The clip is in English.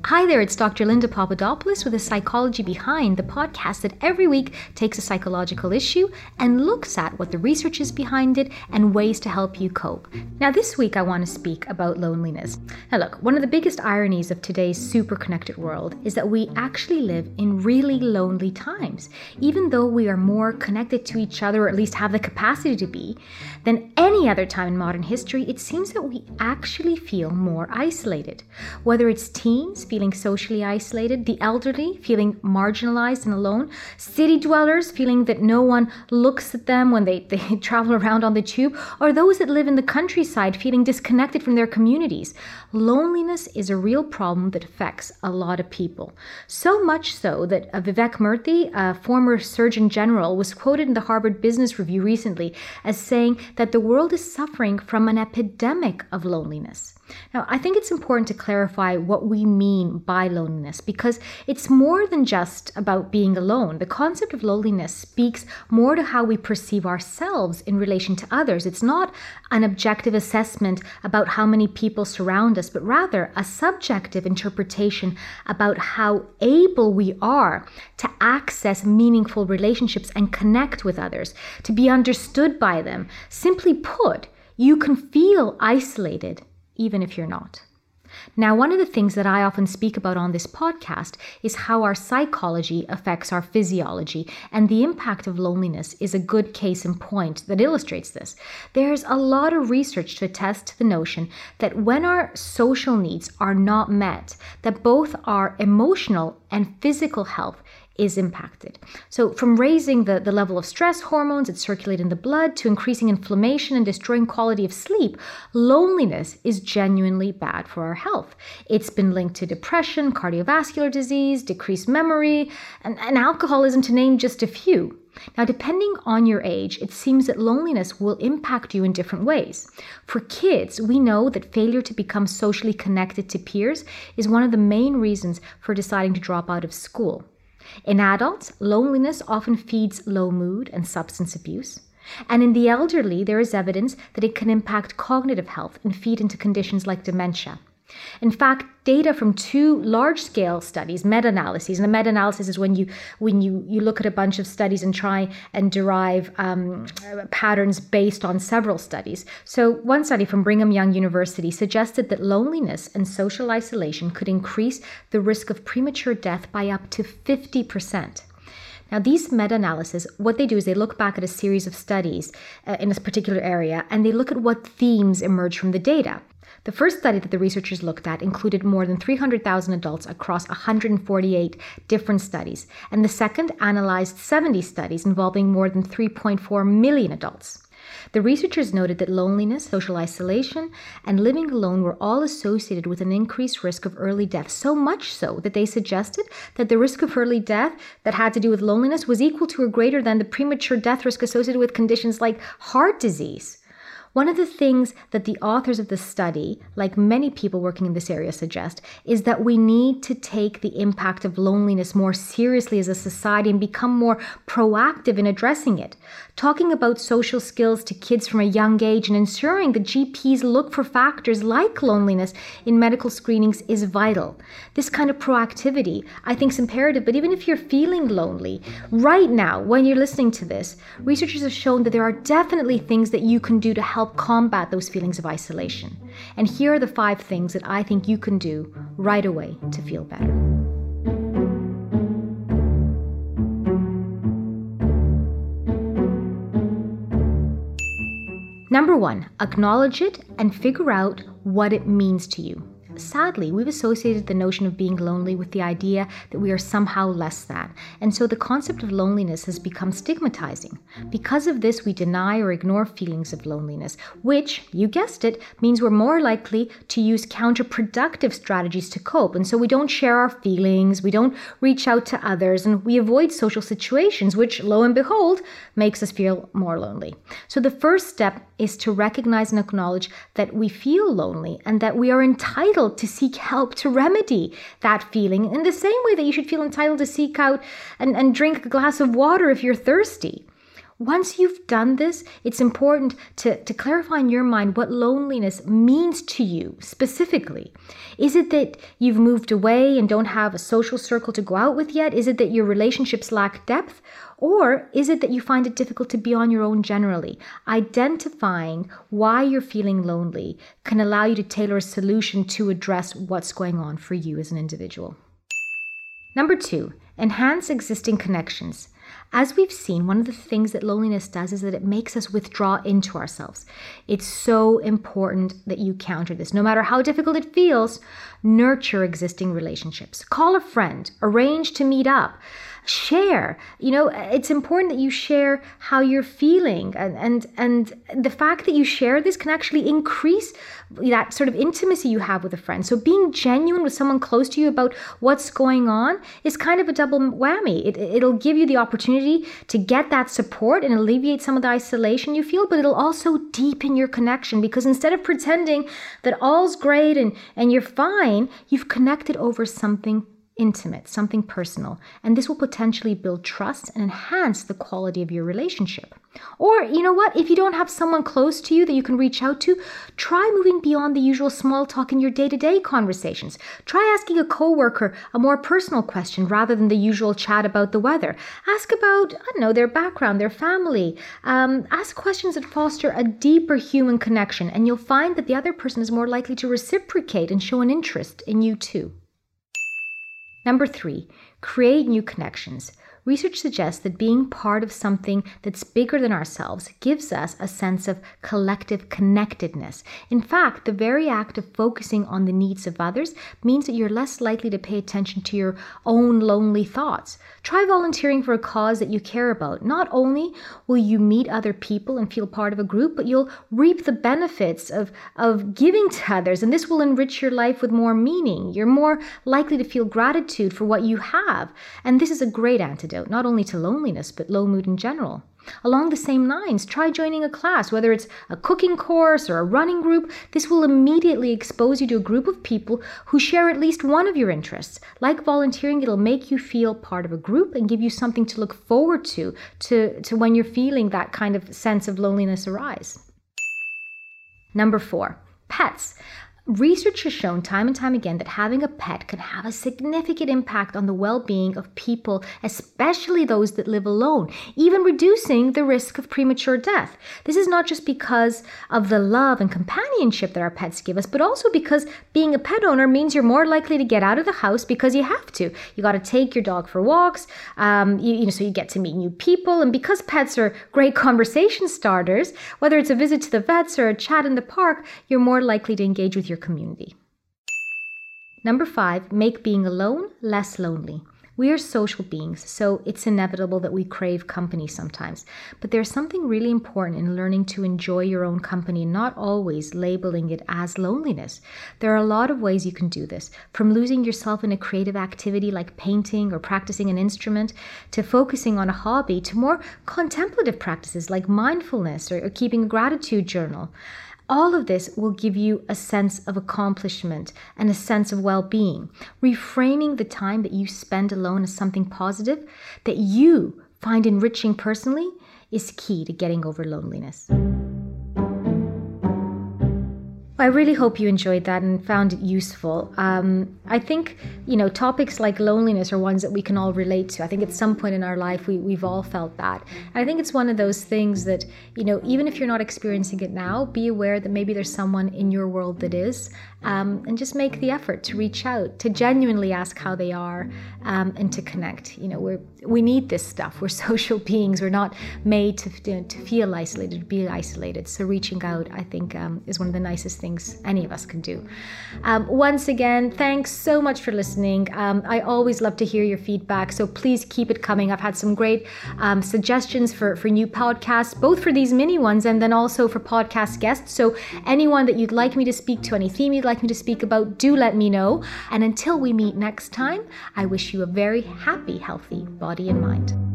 Hi there, it's Dr. Linda Papadopoulos with the Psychology Behind, the podcast that every week takes a psychological issue and looks at what the research is behind it and ways to help you cope. Now this week I want to speak about loneliness. Now look, one of the biggest ironies of today's super connected world is that we actually live in really lonely times. Even though we are more connected to each other, or at least have the capacity to be, than any other time in modern history, it seems that we actually feel more isolated. Whether it's teens feeling socially isolated, the elderly feeling marginalized and alone, city dwellers feeling that no one looks at them when they travel around on the tube, or those that live in the countryside feeling disconnected from their communities. Loneliness is a real problem that affects a lot of people. So much so that Vivek Murthy, a former Surgeon General, was quoted in the Harvard Business Review recently as saying that the world is suffering from an epidemic of loneliness. Now, I think it's important to clarify what we mean by loneliness because it's more than just about being alone. The concept of loneliness speaks more to how we perceive ourselves in relation to others. It's not an objective assessment about how many people surround us, but rather a subjective interpretation about how able we are to access meaningful relationships and connect with others, to be understood by them. Simply put, you can feel isolated even if you're not. Now, one of the things that I often speak about on this podcast is how our psychology affects our physiology, and the impact of loneliness is a good case in point that illustrates this. There's a lot of research to attest to the notion that when our social needs are not met, that both our emotional and physical health is impacted. So from raising the level of stress hormones that circulate in the blood to increasing inflammation and destroying quality of sleep, loneliness is genuinely bad for our health. It's been linked to depression, cardiovascular disease, decreased memory, and alcoholism, to name just a few. Now, depending on your age, it seems that loneliness will impact you in different ways. For kids, we know that failure to become socially connected to peers is one of the main reasons for deciding to drop out of school. In adults, loneliness often feeds low mood and substance abuse. And in the elderly, there is evidence that it can impact cognitive health and feed into conditions like dementia. In fact, data from 2 large-scale studies, meta-analyses, and a meta-analysis is when you look at a bunch of studies and try and derive patterns based on several studies. So one study from Brigham Young University suggested that loneliness and social isolation could increase the risk of premature death by up to 50%. Now, these meta-analyses, what they do is they look back at a series of studies in a particular area, and they look at what themes emerge from the data. The first study that the researchers looked at included more than 300,000 adults across 148 different studies, and the second analyzed 70 studies involving more than 3.4 million adults. The researchers noted that loneliness, social isolation, and living alone were all associated with an increased risk of early death, so much so that they suggested that the risk of early death that had to do with loneliness was equal to or greater than the premature death risk associated with conditions like heart disease. One of the things that the authors of the study, like many people working in this area, suggest is that we need to take the impact of loneliness more seriously as a society and become more proactive in addressing it. Talking about social skills to kids from a young age and ensuring that GPs look for factors like loneliness in medical screenings is vital. This kind of proactivity, I think, is imperative, but even if you're feeling lonely, right now, when you're listening to this, researchers have shown that there are definitely things that you can do to help combat those feelings of isolation. And here are the 5 things that I think you can do right away to feel better. Number 1, acknowledge it and figure out what it means to you. Sadly, we've associated the notion of being lonely with the idea that we are somehow less than, and so the concept of loneliness has become stigmatizing. Because of this, we deny or ignore feelings of loneliness, which, you guessed it, means we're more likely to use counterproductive strategies to cope, and so we don't share our feelings, we don't reach out to others, and we avoid social situations, which, lo and behold, makes us feel more lonely. So the first step is to recognize and acknowledge that we feel lonely and that we are entitled to seek help to remedy that feeling in the same way that you should feel entitled to seek out and drink a glass of water if you're thirsty. Once you've done this, it's important to clarify in your mind what loneliness means to you specifically. Is it that you've moved away and don't have a social circle to go out with yet? Is it that your relationships lack depth? Or is it that you find it difficult to be on your own generally? Identifying why you're feeling lonely can allow you to tailor a solution to address what's going on for you as an individual. Number 2, enhance existing connections. As we've seen, one of the things that loneliness does is that it makes us withdraw into ourselves. It's so important that you counter this. No matter how difficult it feels, nurture existing relationships. Call a friend, arrange to meet up. Share. It's important that you share how you're feeling, and the fact that you share this can actually increase that sort of intimacy you have with a friend. So being genuine with someone close to you about what's going on is kind of a double whammy. It'll give you the opportunity to get that support and alleviate some of the isolation you feel, but it'll also deepen your connection, because instead of pretending that all's great and you're fine, you've connected over something intimate, something personal, and this will potentially build trust and enhance the quality of your relationship. Or, if you don't have someone close to you that you can reach out to, try moving beyond the usual small talk in your day-to-day conversations. Try asking a coworker a more personal question rather than the usual chat about the weather. Ask about, their background, their family. Ask questions that foster a deeper human connection, and you'll find that the other person is more likely to reciprocate and show an interest in you too. Number 3, create new connections. Research suggests that being part of something that's bigger than ourselves gives us a sense of collective connectedness. In fact, the very act of focusing on the needs of others means that you're less likely to pay attention to your own lonely thoughts. Try volunteering for a cause that you care about. Not only will you meet other people and feel part of a group, but you'll reap the benefits of giving to others, and this will enrich your life with more meaning. You're more likely to feel gratitude for what you have, and this is a great antidote, not only to loneliness, but low mood in general. Along the same lines, try joining a class, whether it's a cooking course or a running group. This will immediately expose you to a group of people who share at least one of your interests. Like volunteering, it'll make you feel part of a group and give you something to look forward to when you're feeling that kind of sense of loneliness arise. Number 4, pets. Research has shown time and time again that having a pet can have a significant impact on the well-being of people, especially those that live alone, even reducing the risk of premature death. This is not just because of the love and companionship that our pets give us, but also because being a pet owner means you're more likely to get out of the house because you have to. You got to take your dog for walks, so you get to meet new people, and because pets are great conversation starters, whether it's a visit to the vets or a chat in the park, you're more likely to engage with your community. Number 5, make being alone less lonely. We are social beings, so it's inevitable that we crave company sometimes. But there's something really important in learning to enjoy your own company and not always labeling it as loneliness. There are a lot of ways you can do this, from losing yourself in a creative activity like painting or practicing an instrument, to focusing on a hobby, to more contemplative practices like mindfulness or keeping a gratitude journal. All of this will give you a sense of accomplishment and a sense of well-being. Reframing the time that you spend alone as something positive that you find enriching personally is key to getting over loneliness. I really hope you enjoyed that and found it useful. I think, topics like loneliness are ones that we can all relate to. I think at some point in our life, we've all felt that. And I think it's one of those things that, even if you're not experiencing it now, be aware that maybe there's someone in your world that is, and just make the effort to reach out, to genuinely ask how they are, and to connect. We need this stuff. We're social beings. We're not made to feel isolated, to be isolated. So reaching out, I think, is one of the nicest things any of us can do. Once again, thanks so much for listening. I always love to hear your feedback, so please keep it coming. I've had some great suggestions for new podcasts, both for these mini ones and then also for podcast guests. So anyone that you'd like me to speak to, any theme you'd like me to speak about, do let me know. And until we meet next time, I wish you a very happy, healthy body and mind.